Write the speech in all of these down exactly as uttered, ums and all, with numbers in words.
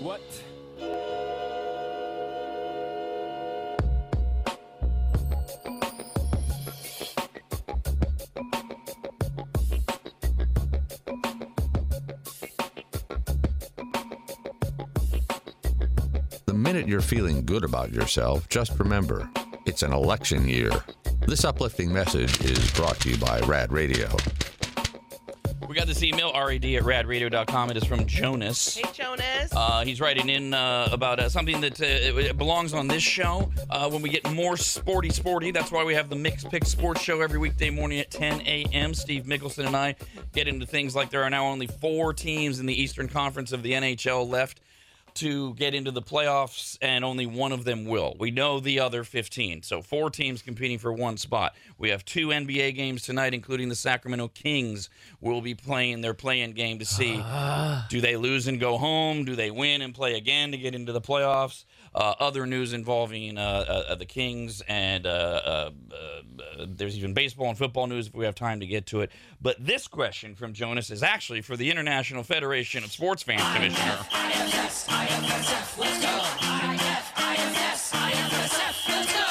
What? The minute you're feeling good about yourself, just remember, it's an election year. This uplifting message is brought to you by Rad Radio. We got this email, rad at rad radio dot com. It is from Jonas. Hey, Jonas. Uh, he's writing in uh, about uh, something that uh, it belongs on this show. Uh, when we get more sporty, sporty, that's why we have the Mix Pick Sports Show every weekday morning at ten a.m. Steve Mickelson and I get into things like there are now only four teams in the Eastern Conference of the N H L left to get into the playoffs, and only one of them will. We know the other fifteen, so four teams competing for one spot. We have two N B A games tonight, including the Sacramento Kings will be playing their play-in game to see do they lose and go home, do they win and play again to get into the playoffs. Uh, other news involving uh, uh, the Kings, and uh, uh, uh, there's even baseball and football news if we have time to get to it. But this question from Jonas is actually for the International Federation of Sports Fans Commissioner. I F S, I F S F, let's go. I F, I F S, I F S F, let's go.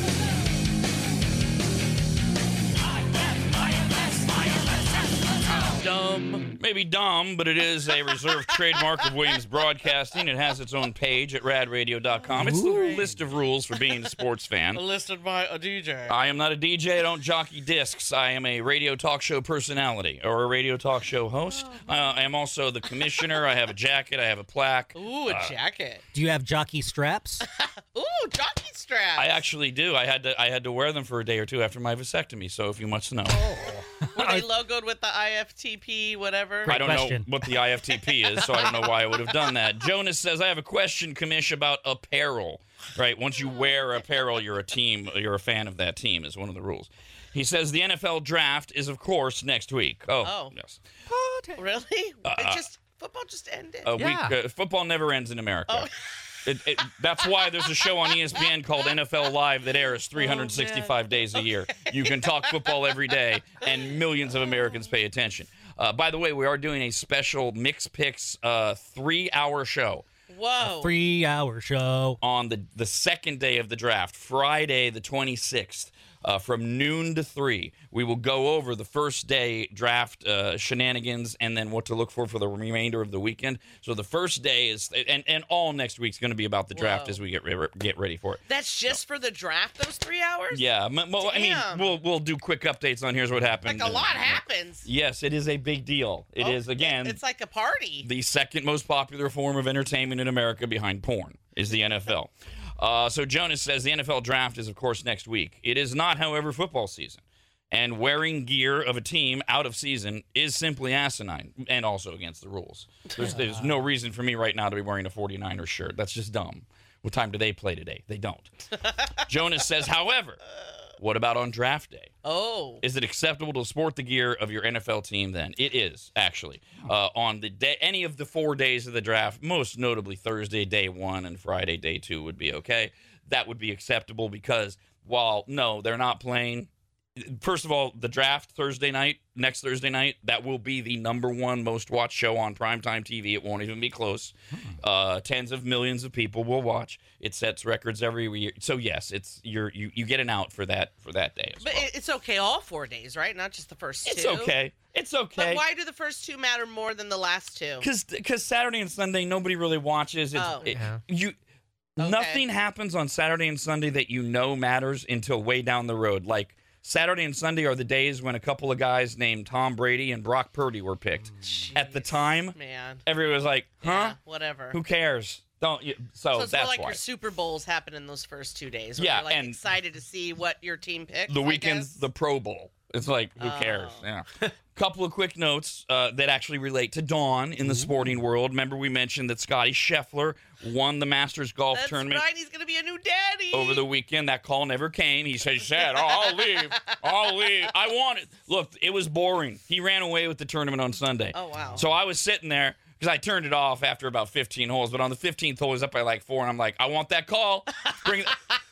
I F, I F S, I F S F, let's go. Dumb. Maybe dumb, but it is a reserved trademark of Williams Broadcasting. It has its own page at rad radio dot com. It's the list of rules for being a sports fan. Listed by a D J. I am not a D J. I don't jockey discs. I am a radio talk show personality or a radio talk show host. Uh, I am also the commissioner. I have a jacket. I have a plaque. Ooh, a Uh, jacket. Do you have jockey straps? Ooh, jockey straps. I actually do. I had to. I had to wear them for a day or two after my vasectomy. So if you must know, Were they logoed with the I F T P, whatever? I don't question. know what the I F T P is, so I don't know why I would have done that. Jonas says, I have a question, Commish, about apparel. Right? Once you wear apparel, you're a team. You're a fan of that team is one of the rules. He says the N F L draft is, of course, next week. Oh, Oh. yes. Really? Uh, it just football just ended. A Yeah. week. Uh, football never ends in America. Oh. It, it, that's why there's a show on E S P N called N F L Live that airs three hundred sixty-five days a year. You can talk football every day, and millions of Americans pay attention. Uh, by the way, we are doing a special Mix Picks uh, three-hour show Whoa. Three-hour show. on the, the second day of the draft, Friday the twenty-sixth. Uh, from noon to three, we will go over the first day draft uh, shenanigans and then what to look for for the remainder of the weekend. So the first day is, and, and all next week's going to be about the draft Whoa. as we get re- get ready for it. That's just for the draft, those three hours? Yeah, m- well, I mean, Damn. we'll we'll do quick updates on here's what happened. Like a lot happens. Yes, it is a big deal. It Oh, is again It's like a party. the second most popular form of entertainment in America behind porn is the N F L. Uh, so Jonas says the N F L draft is, of course, next week. It is not, however, football season. And wearing gear of a team out of season is simply asinine and also against the rules. There's, there's no reason for me right now to be wearing a forty-niners shirt. That's just dumb. What time do they play today? They don't. Jonas says, however, what about on draft day? Oh. Is it acceptable to sport the gear of your N F L team then? It is, actually. Uh, on the day, any of the four days of the draft, most notably Thursday, day one, and Friday, day two would be okay. That would be acceptable because while, no, they're not playing. First of all, the draft Thursday night, next Thursday night, that will be the number one most watched show on primetime T V. It won't even be close. Uh, tens of millions of people will watch. It sets records every year. So yes, it's you're, you you get an out for that for that day as But well. it- it's okay all four days, right? Not just the first It's two. okay. It's But okay. why do the first two matter more than the last two? Because Saturday and Sunday nobody really watches. It's, Oh. it- Yeah. you Okay. nothing happens on Saturday and Sunday that you know matters until way down the road. Like Saturday and Sunday are the days when a couple of guys named Tom Brady and Brock Purdy were picked. At the time, Man. everyone was like, "Huh? Yeah, whatever. Who cares?" Don't you? So, So it's that's more like why your Super Bowls happen in those first two days. Where Yeah, you're like and- excited to see what your team picks. the I weekend's guess. the Pro Bowl. It's like, who Oh. cares? Yeah. Couple of quick notes uh, that actually relate to Dawn in the sporting world. Remember, we mentioned that Scotty Scheffler won the Masters golf That's tournament right. He's gonna be a new daddy over the weekend. That call never came. He said, he said, oh, I'll leave. I'll leave. I want it. Look, it was boring. He ran away with the tournament on Sunday. Oh wow. So I was sitting there because I turned it off after about fifteen holes. But on the fifteenth hole, it was up by like four. And I'm like, I want that call. Bring it.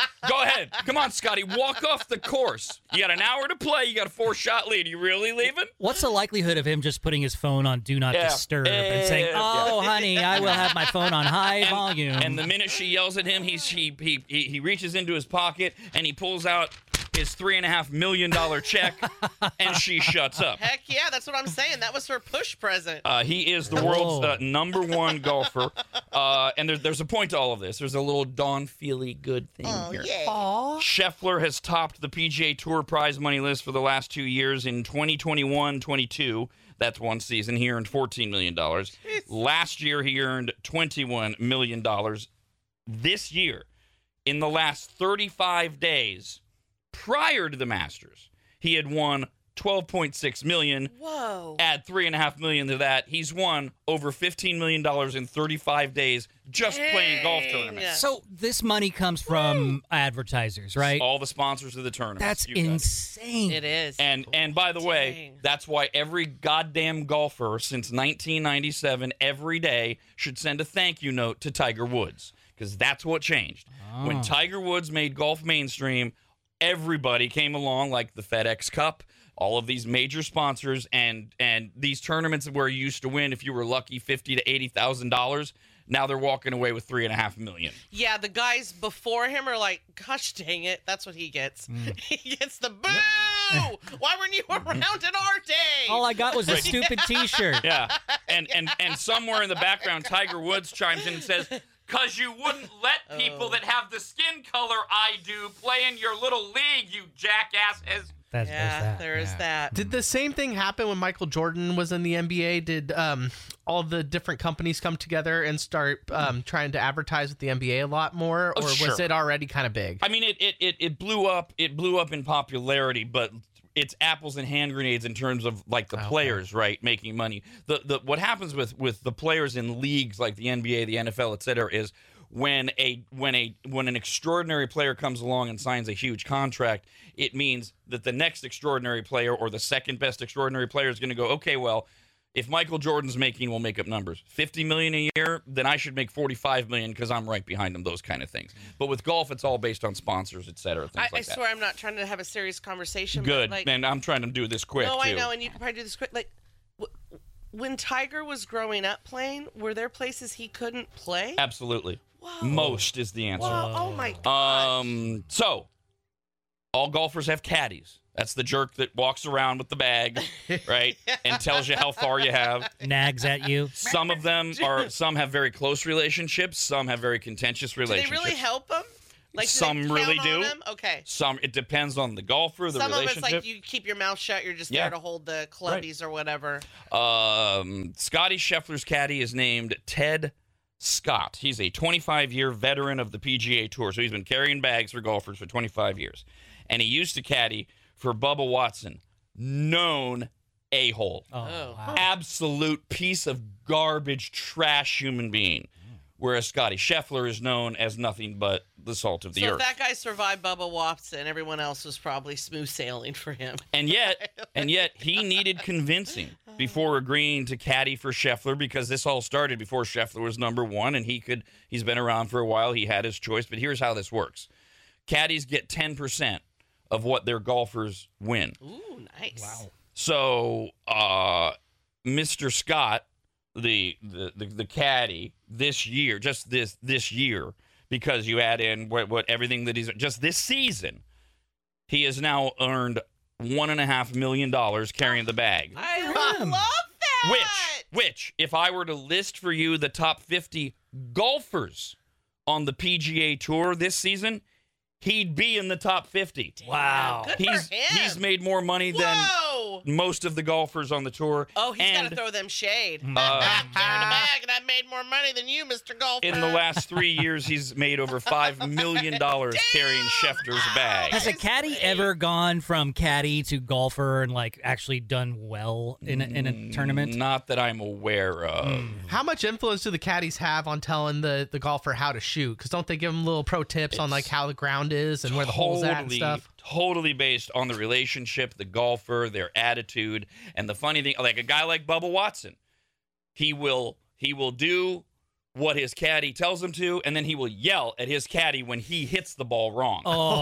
Go ahead. Come on, Scotty. Walk off the course. You got an hour to play. You got a four-shot lead. You really leaving? What's the likelihood of him just putting his phone on Do Not Yeah. Disturb Yeah, and saying, yeah, "Oh, honey, I will have my phone on high volume." And the minute she yells at him, he's, he, he, he, he reaches into his pocket and he pulls out his three and a half million dollar check, and she shuts up. Heck yeah, that's what I'm saying. That was her push present. Uh, he is the world's Whoa. uh, number one golfer, uh, and there's there's a point to all of this. There's a little Dawn Feely good thing here. Scheffler has topped the P G A Tour prize money list for the last two years. In twenty twenty-one twenty-two, that's one season, he earned fourteen million dollars. Last year, he earned twenty-one million dollars. This year, in the last thirty-five days, prior to the Masters, he had won twelve point six million dollars. Whoa. Add three and a half million to that, he's won over fifteen million dollars in thirty-five days just playing golf Dang. tournaments. So this money comes from advertisers, right? All the sponsors of the tournament. That's You got it. insane. It is. And and by the way, Dang. that's why every goddamn golfer since nineteen ninety-seven every day should send a thank you note to Tiger Woods, because that's what changed. When Tiger Woods made golf mainstream, everybody came along, like the FedEx Cup, all of these major sponsors, and and these tournaments where you used to win if you were lucky fifty to eighty thousand dollars. Now they're walking away with three and a half million. Yeah, the guys before him are like, gosh dang it, that's what he gets. He gets the boo! Why weren't you around in our day? All I got was a stupid T-shirt. Yeah, and and and somewhere in the background, Tiger Woods chimes in and says, "Cause you wouldn't let people that have the skin color I do play in your little league, you jackasses." That's, yeah, there's that. there is yeah. that. Did the same thing happen when Michael Jordan was in the N B A? Did um, all the different companies come together and start um, trying to advertise with the N B A a lot more, Oh, or was sure. it already kind of big? I mean, it, it it it blew up. It blew up in popularity, but it's apples and hand grenades in terms of like the Okay. players, right, making money. The the what happens with with the players in leagues like the N B A, the N F L, et cetera, is when a when a when an extraordinary player comes along and signs a huge contract, it means that the next extraordinary player or the second best extraordinary player is going to go, okay, well, if Michael Jordan's making, we'll make up numbers, fifty million a year, then I should make forty-five million because I'm right behind him. Those kind of things. But with golf, it's all based on sponsors, et cetera, things I, like I that. swear I'm not trying to have a serious conversation. but, Good, Like, and I'm trying to do this quick no, too. I know, and you can probably do this quick. Like, w- when Tiger was growing up playing, were there places he couldn't play? Absolutely. Whoa. Most is the answer. Whoa, oh my god. Um, so all golfers have caddies. That's the jerk that walks around with the bag, right, and tells you how far you have. Nags at you. Some of them are. Some have very close relationships. Some have very contentious do they relationships. really help him? Like, do Some they really count on do. him? Okay. Some. It depends on the golfer, the Some of relationship. it's like you keep your mouth shut. You're just Yeah. there to hold the clubbies or whatever. Um, Scotty Scheffler's caddy is named Ted Scott. He's a twenty-five year veteran of the P G A Tour, so he's been carrying bags for golfers for twenty-five years. And he used to caddy for Bubba Watson, known a-hole. Oh, Oh. wow. Absolute piece of garbage, trash human being. Whereas Scotty Scheffler is known as nothing but the salt of the So if earth. that guy survived Bubba Watson, everyone else was probably smooth sailing for him. And yet, and yet, he needed convincing before agreeing to caddy for Scheffler, because this all started before Scheffler was number one, and he could. He's been around for a while. He had his choice, but here's how this works: caddies get ten percent of what their golfers win. Ooh, nice. Wow. So, uh, Mister Scott, the, the the the caddy this year, just this this year, because you add in what what everything that he's just this season, he has now earned one and a half million dollars carrying the bag. I love that. Which, which, if I were to list for you the top fifty golfers on the P G A Tour this season, he'd be in the top fifty. Wow. Good He's for him. he's made more money than Whoa. most of the golfers on the tour. Oh, he's got and to throw them shade. Uh, I'm carrying a bag and I made more money than you, Mister Golfer. in the last three years, he's made over five million dollars carrying Schefter's bag. Has a caddy ever gone from caddy to golfer and like actually done well in a, in a tournament? Not that I'm aware of. How much influence do the caddies have on telling the, the golfer how to shoot? Because don't they give them little pro tips on like how the ground is and where the hole's at and Totally, stuff? totally based on the relationship, the golfer, their attitude, and the funny thing, like a guy like Bubba Watson, he will he will do what his caddy tells him to, and then he will yell at his caddy when he hits the ball wrong.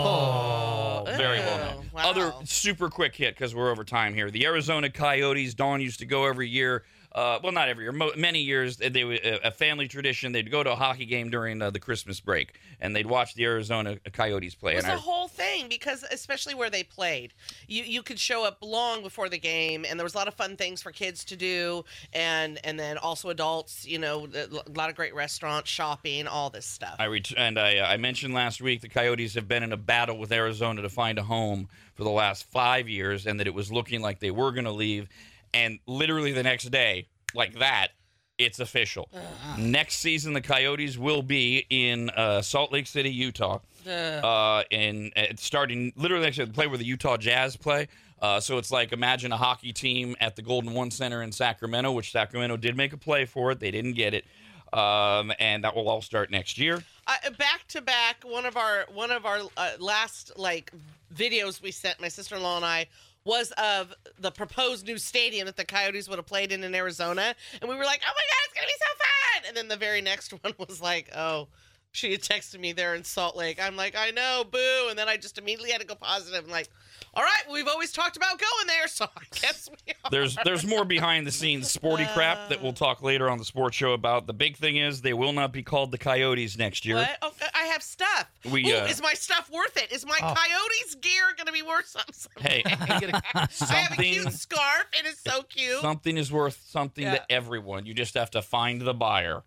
Oh. Very Ew, well known. wow. Other super quick hit, because we're over time here. The Arizona Coyotes, Dawn used to go every year. Uh, well, not every year. Mo- many years, they were a family tradition. They'd go to a hockey game during uh, the Christmas break, and they'd watch the Arizona Coyotes play. It was and a I, whole thing because, especially where they played, you you could show up long before the game, and there was a lot of fun things for kids to do, and and then also adults. You know, a lot of great restaurants, shopping, all this stuff. I ret- and I, uh, I mentioned last week the Coyotes have been in a battle with Arizona to find a home for the last five years, and that it was looking like they were going to leave. And literally the next day, like that, it's official. Ugh. Next season, the Coyotes will be in uh, Salt Lake City, Utah. Ugh. Uh, and uh, starting literally actually the play where the Utah Jazz play. Uh, so it's like imagine a hockey team at the Golden One Center in Sacramento, which Sacramento did make a play for it. They didn't get it. Um, and that will all start next year. Uh, back to back, one of our one of our uh, last like videos we sent, my sister-in-law and I, was of the proposed new stadium that the Coyotes would have played in in Arizona, and we were like, "Oh my God, it's gonna be so fun!" And then the very next one was like, "Oh." She had texted me there in Salt Lake. I'm like, I know, boo. And then I just immediately had to go positive. I'm like, all right, we've always talked about going there, so I guess we are. There's there's more behind the scenes sporty crap that we'll talk later on the sports show about. The big thing is they will not be called the Coyotes next year. What? Oh, I have stuff. We, Ooh, uh, is my stuff worth it? Is my Oh. Coyotes gear going to be worth something? someday? Hey, You get a- I have a something cute scarf. It is so cute. something is worth something Yeah. to everyone. You just have to find the buyer.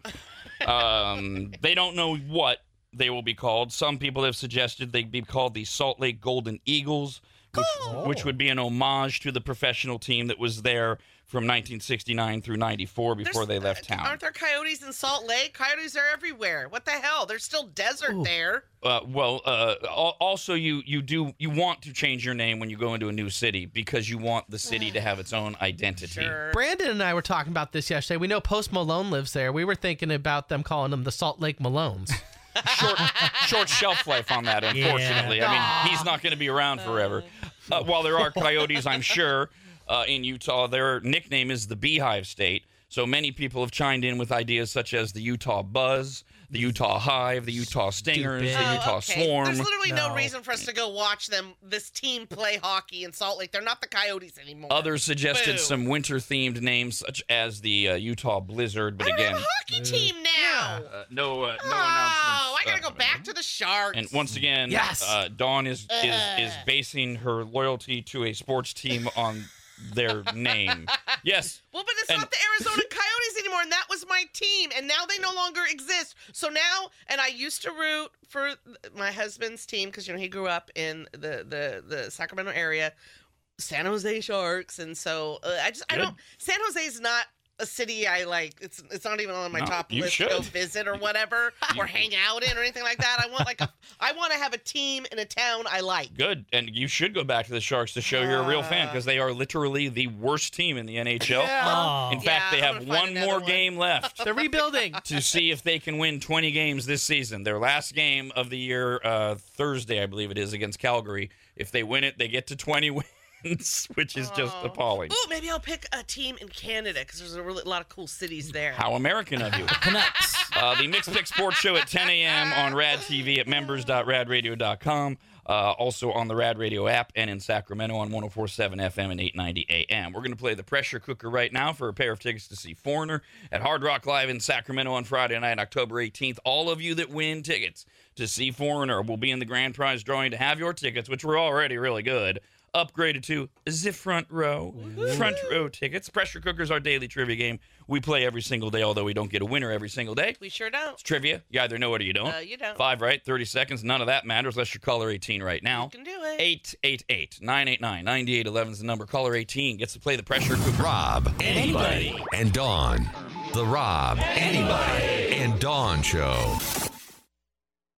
Um, they don't know what they will be called. Some people have suggested they be called the Salt Lake Golden Eagles, which, which would be an homage to the professional team that was there from nineteen sixty-nine through ninety-four before There's- they left uh, town. Aren't there coyotes in Salt Lake? Coyotes are everywhere. What the hell? There's still desert Ooh. there. Uh, well, uh, al- also you you do you want to change your name when you go into a new city because you want the city to have its own identity. Sure. Brandon and I were talking about this yesterday. We know Post Malone lives there. We were thinking about them calling them the Salt Lake Malones. Short short shelf life on that, unfortunately. I mean, he's not going to be around forever. Uh, while there are coyotes, I'm sure, uh, in Utah, their nickname is the Beehive State. So many people have chimed in with ideas such as the Utah Buzz, the Utah Hive, the Utah Stingers, Stupid. the Oh, Utah okay. Swarm. There's literally no. No. reason for us to go watch them, this team play hockey in Salt Lake. They're not the Coyotes anymore. Others suggested Boo. some winter-themed names such as the uh, Utah Blizzard, but I don't again, have a hockey team now. uh, no uh, no oh, I announcements. gotta uh, go back to the Sharks. And once again, Yes. uh, Dawn is, is Ugh. is basing her loyalty to a sports team on their name. Yes. Well, but it's And- not the Arizona Coyotes anymore, and that was my team, and now they no longer exist. So now, and I used to root for my husband's team because you know he grew up in the the the Sacramento area, San Jose Sharks, and so uh, I just I Good. don't. San Jose is not a city I like. It's it's not even on my No, top you list to go should. visit or whatever or hang out in or anything like that. I want like a I want to have a team in a town I like. Good. And you should go back to the Sharks to show you're a real fan because they are literally the worst team in the N H L. Oh. In fact, Yeah, they I'm have gonna find one another more one. game left They're rebuilding. to see if they can win twenty games this season. Their last game of the year, uh, Thursday, I believe it is, against Calgary. If they win it, they get to twenty wins, which is just Oh. appalling. Ooh, maybe I'll pick a team in Canada because there's a, really, a lot of cool cities there. How American of you. Canucks. Uh, the Mixed Pick Sports Show at ten a.m. on Rad T V at members dot rad radio dot com. Uh, also on the Rad Radio app and in Sacramento on one oh four point seven F M and eight ninety A M. We're going to play the pressure cooker right now for a pair of tickets to see Foreigner at Hard Rock Live in Sacramento on Friday night, October eighteenth. All of you that win tickets to see Foreigner will be in the grand prize drawing to have your tickets, which were already really good, upgraded to the front row. Front row tickets. Pressure Cooker's our daily trivia game. We play every single day, although we don't get a winner every single day. We sure don't. It's trivia. You either know it or you don't. Uh, you don't. Five right, thirty seconds. None of that matters unless you're caller eighteen right now. You can do it. eight eight eight, nine eight nine, nine eight one one is the number. Caller eighteen gets to play the pressure cooker. Rob, anybody, and Dawn. The Rob, anybody, and Dawn Show.